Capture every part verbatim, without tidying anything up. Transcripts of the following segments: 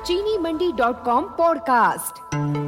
चीनी Mandi dot com podcast.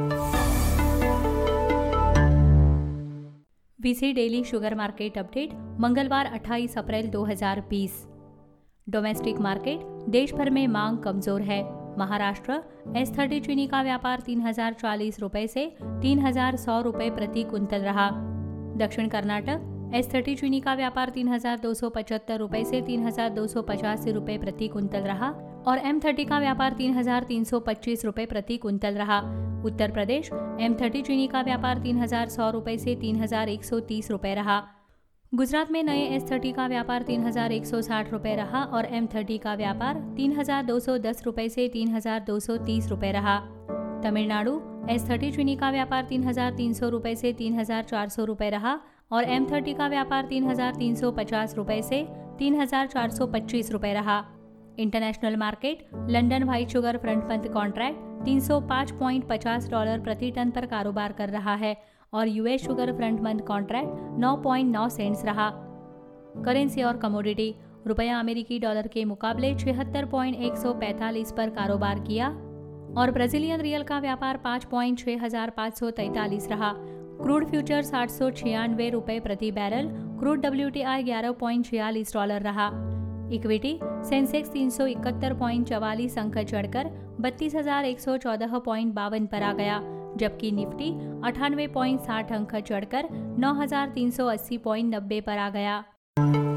वीसी daily sugar market update मंगलवार अट्ठाईस अप्रैल दो हज़ार बीस। डोमेस्टिक मार्केट, देश भर में मांग कमजोर है। महाराष्ट्र एस थर्टी चीनी का व्यापार तीन हजार चालीस रुपए से तीन हजार सौ रुपए प्रति कुंतल रहा। दक्षिण कर्नाटक एस थर्टी चीनी का व्यापार तीन हजार दो सौ पचहत्तर रुपए से तीन हजार दो सौ पचासी रुपए प्रति कुंतल रहा और एम थर्टी का व्यापार तीन हजार तीन सौ पच्चीस रुपए प्रति कुंतल रहा। उत्तर प्रदेश एम थर्टी चीनी का व्यापार तीन हजार सौ रुपए से तीन हजार एक सौ तीस रुपए रहा। गुजरात में नए एस थर्टी का व्यापार तीन हजार एक सौ साठ रुपए रहा और एम थर्टी का व्यापार तीन हजार दो सौ दस रुपए से तीन हजार दो सौ तीस रुपए रहा। तमिलनाडु एस थर्टी चीनी का व्यापार तीन हजार तीन सौ रुपए से तीन हजार चार सौ रुपए रहा और एम थर्टी का व्यापार तीन हजार तीन सौ पचास रुपए से तीन हजार चार सौ पच्चीस रुपए रहा। International market, London white sugar front month contract तीन सौ पाँच पॉइंट पचास डॉलर प्रति टन पर कारोबार कर रहा है और US sugar front month contract नौ पॉइंट नौ सेंट्स रहा। करेंसी और कमोडिटी, रुपया अमेरिकी डॉलर के मुकाबले छिहत्तर पॉइंट एक सौ पैंतालीस पर कारोबार किया और ब्राजीलियन रियल का व्यापार पाँच पॉइंट छह हजार पाँच सौ तैंतालीस रहा। क्रूड फ्यूचर्स आठ सौ छियानवे रुपए प्रति बैरल, क्रूड डब्ल्यूटीआई ग्यारह पॉइंट छियालीस डॉलर रहा। इक्विटी सेंसेक्स तीन सौ इकहत्तर पॉइंट चवालीस अंक चढ़कर बत्तीस हजार एक सौ चौदह पॉइंट बावन पर आ गया, जबकि निफ्टी अठानवे पॉइंट साठ अंक चढ़कर नौ हजार तीन सौ अस्सी पॉइंट नब्बे पर आ गया।